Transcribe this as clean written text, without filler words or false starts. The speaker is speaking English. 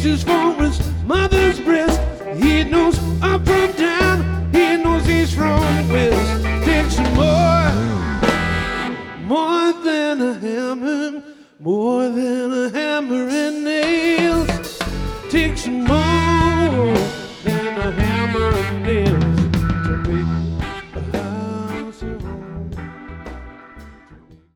reaches for his mother's breast. He knows up from down, he knows east from west. Takes some more than a hammer, more than a hammer and nails. Takes some more.